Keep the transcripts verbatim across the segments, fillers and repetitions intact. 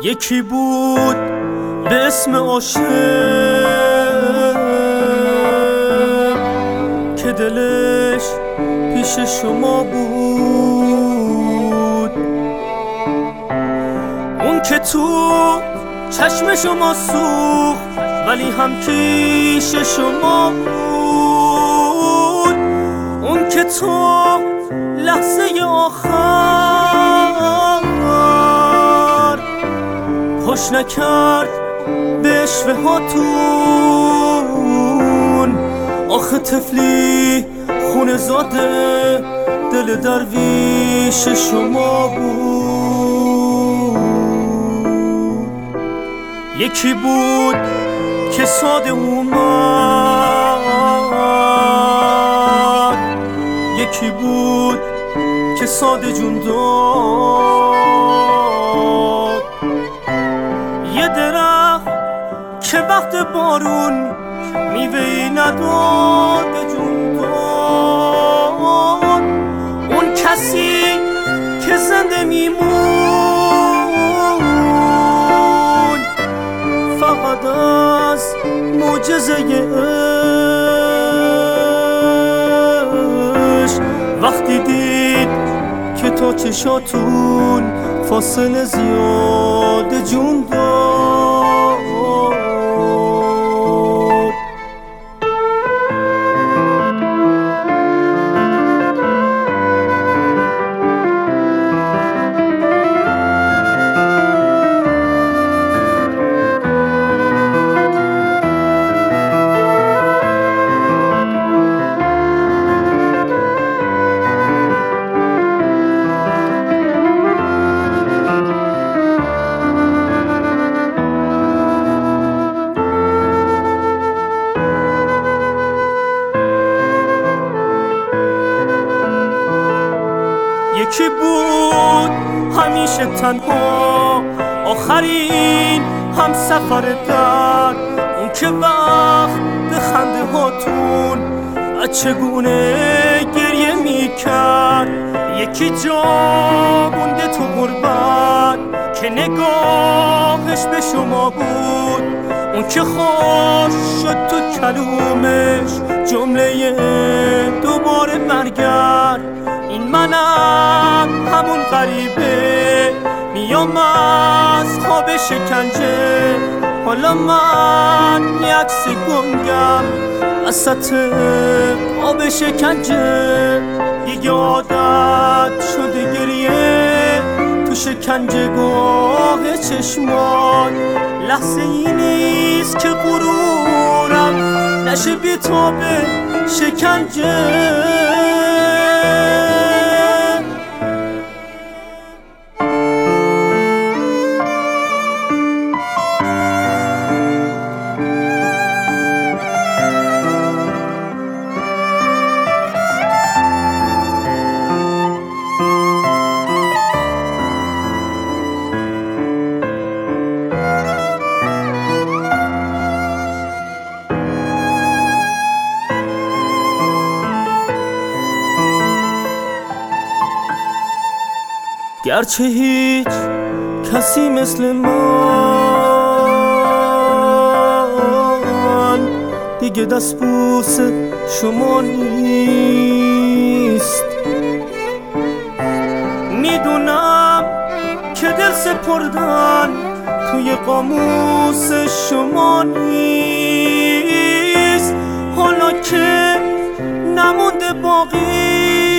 یکی بود به اسم عاشق که دلش پیش شما بود، اون که تو چشم شما سوخت ولی هم پیش شما بود، اون که تو لحظه آخر خوش نکرد به عشوه هاتون. آخه طفلی خونه زاده دل درویش شما بود. یکی بود که ساده اومد، یکی بود که ساده جون داد. یه درخت که وقت بارون میوه‌ای نداد جون داد. اون کسی که زنده میمون فقط از معجزه عشق، وقتی دید که تا چشاتون فاصله زیاده جون داد. یکی بود همیشه تنها، آخرین هم سفر در، اون که وقت به خنده هاتون چگونه گریه میکرد. یکی جا مونده تو غربت که نگاهش به شما بود، اون که خوش شد تو کلومش جمله دوباره برگرد. این منم همون غریبه میام از خواب شکنجه، حالا من یک عکس گنگم وسط آب شکنجه. دیگه عادت شده گریه تو شکنجه گاه چشمان، لحظه ای نیست که غرورم نشه بی‌تاب شکنجه. گرچه هیچ کسی مثل من دیگه دستبوس شما نیست، میدونم که دل سپردن توی قاموس شما نیست. حالا که نمونده باقی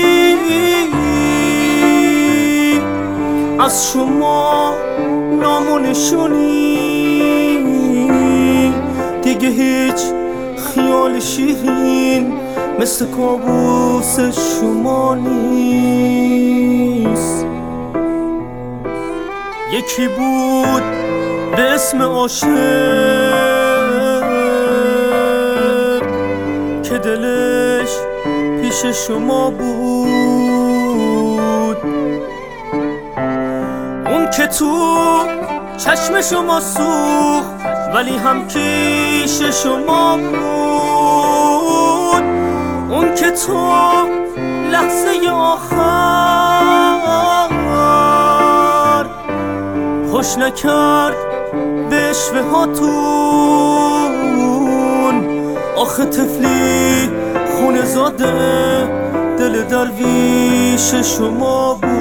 از شما نام و نشونی، دیگه هیچ خیال شیرین مثل کابوس شما نیست. یکی بود به اسم عاشق که دلش پیش شما بود، اون که تو چشم شما سوخت ولی هم پیش شما بود، اون که تو لحظه آخر خوش نکرد به اشوه هاتون. آخه طفلی خونه زاده دل درویش شما بود.